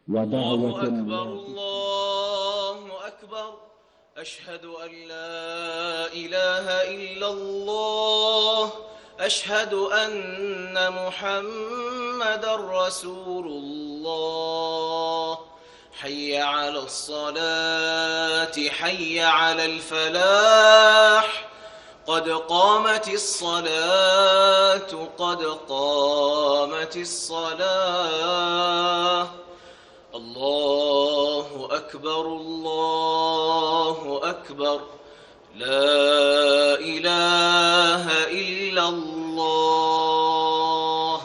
الله أكبر ودعوة الله أكبر. أشهد أن لا إله إلا الله. أشهد أن محمدًا رسول الله. حي على الصلاة حي على الفلاح. قد قامت الصلاة قد قامت الصلاة. الله أكبر الله أكبر. لا إله إلا الله.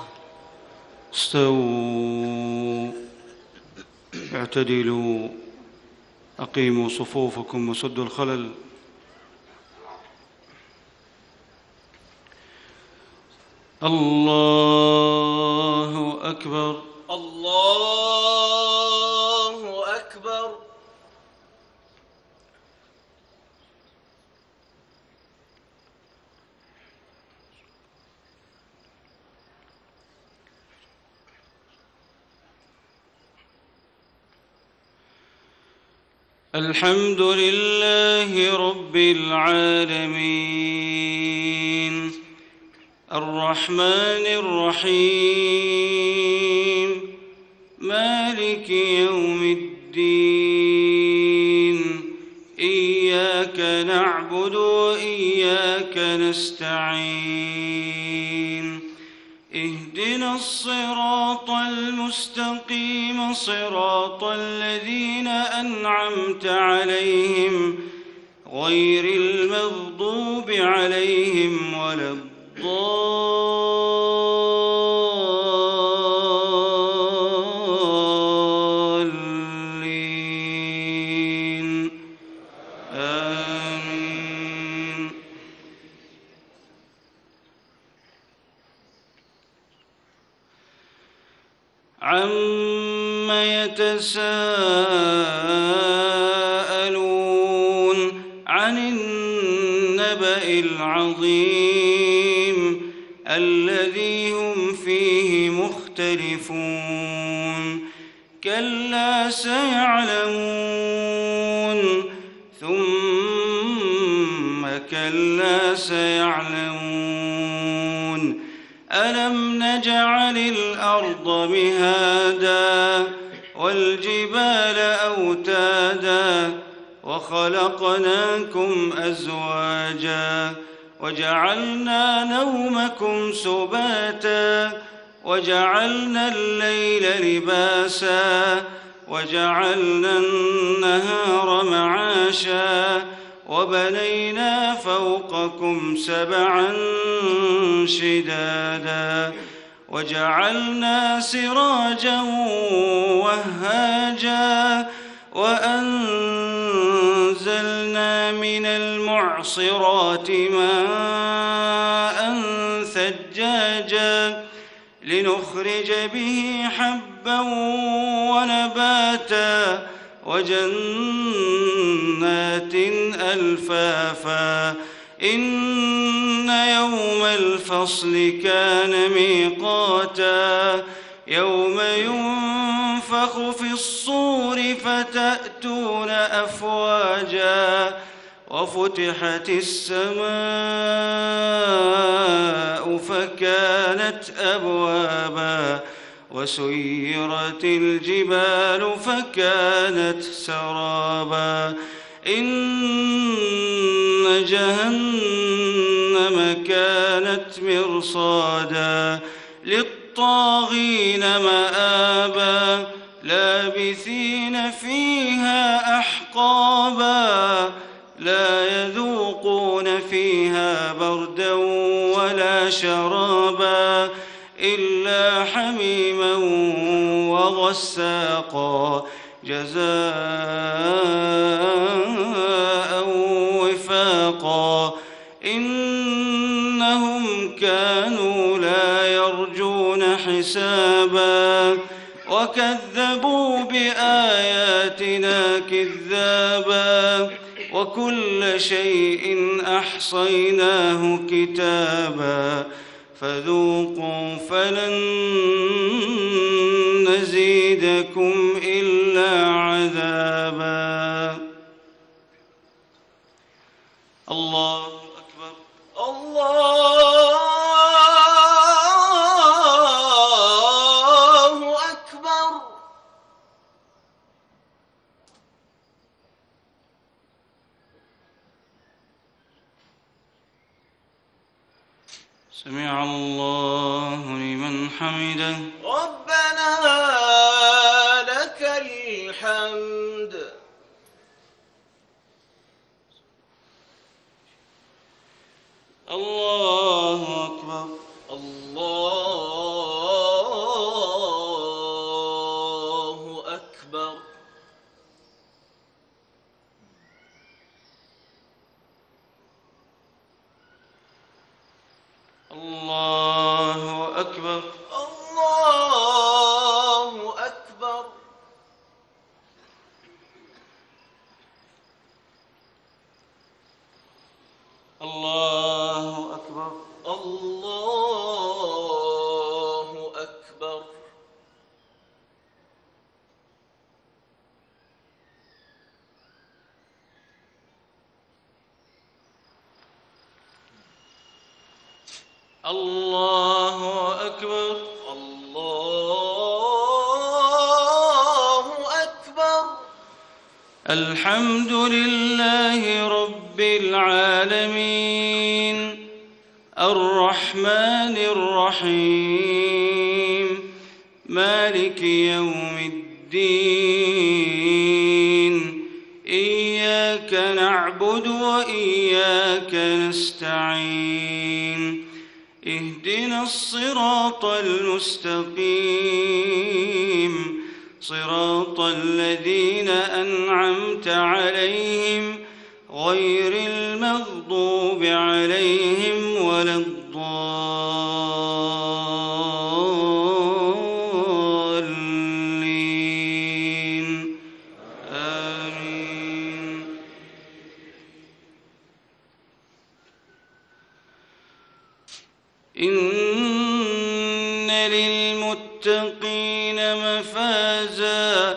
استووا، اعتدلوا، أقيموا صفوفكم وسدوا الخلل. الله أكبر. الله أكبر. الحمد لله رب العالمين، الرحمن الرحيم، مالك يوم الدين. إياك نعبد وإياك نستعين. اهدنا الصراط المستقيم، صراط الذين أنعمت عليهم غير المغضوب عليهم ولا الضالين. آمين. عم يتساءلون عن النبأ العظيم الذي هم فيه مختلفون. كلا سيعلمون ثم كلا سيعلمون. ألم نجعل الأرض مهادا والجبال أوتادا وخلقناكم أزواجا وجعلنا نومكم سباتا وجعلنا الليل لباسا وجعلنا النهار معاشا وبنينا فوقكم سبعا شدادا وجعلنا سراجا وهاجا وأنزلنا من المعصرات ماء ثجاجا لنخرج به حبا ونباتا وجنات ألفافا. إن يوم الفصل كان ميقاتا. يوم ينفخ في الصور فتأتون أفواجا وفتحت السماء فكانت أبوابا وسيرت الجبال فكانت سرابا. إن جهنم كانت مرصادا للطاغين مآبا لابثين فيها أحقابا لا يذوقون فيها بردا ولا شرابا إلا حميما وغساقا جزاء وفاقا. إنهم كانوا لا يرجون حسابا وكذبوا بآياتنا كذابا وكل شيء أحصيناه كتابا فذوقوا فلن يزيدكم إلا عذابا. الله أكبر. الله أكبر. سمع الله لمن حمده. ربنا لك الحمد. الله أكبر. الله أكبر. الله أكبر. الله أكبر. الله أكبر. الله أكبر. الله أكبر. الله أكبر. الحمد لله رب العالمين الرحمن الرحيم مالك يوم الدين إياك نعبد وإياك نستعين اهدنا الصراط المستقيم صراط الذين أنعمت عليهم غير المغضوب عليهم ولا الضالين آمين. إن للمتقين مفازا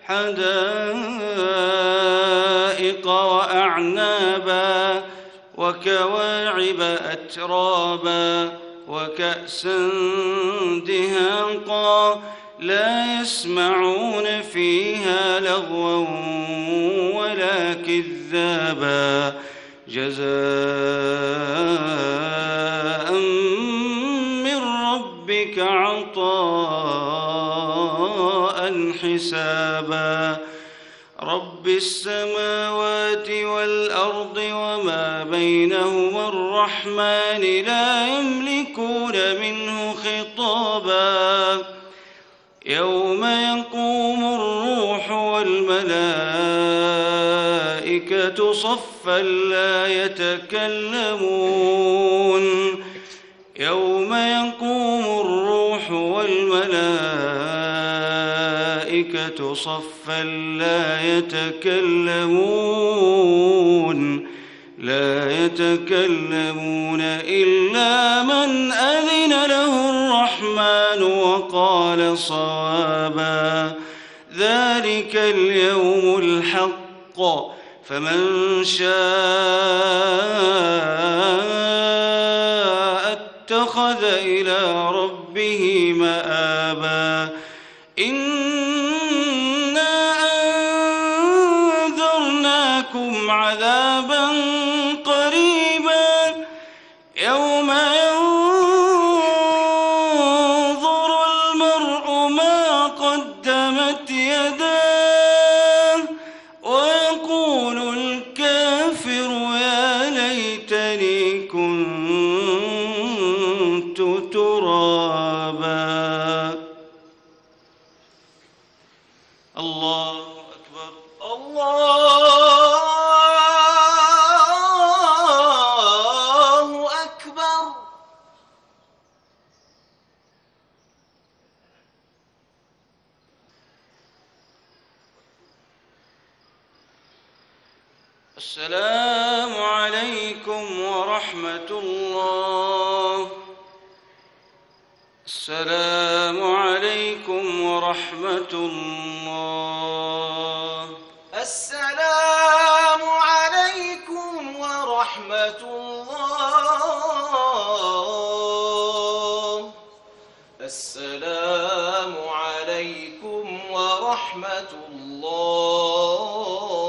حدائق وأعنابا وكواعب أترابا وكأسا دهاقا لا يسمعون فيها لغوا ولا كذابا جزاء من ربك عطاء حسابا. رب السماوات والأرض وما بينهما الرحمن لا يملكون منه خطابا. يوم يقوم الروح والملائكة صفا لا يتكلمون يوم يقوم الروح والملائكة صفا لا يتكلمون إلا من أذن له الرحمن وقال صوابا. ذلك اليوم الحق فمن شاء اتخذ إلى ربه مآبا. إنا أنذرناكم عذابا قريبا يوم ينظر المرء ما قدمت يداه ويقول الكافر يا ليتني كنت ترابا. الله أكبر. الله أكبر. السلام عليكم ورحمة الله. السلام عليكم ورحمة الله. السلام عليكم ورحمة الله. السلام عليكم ورحمة الله.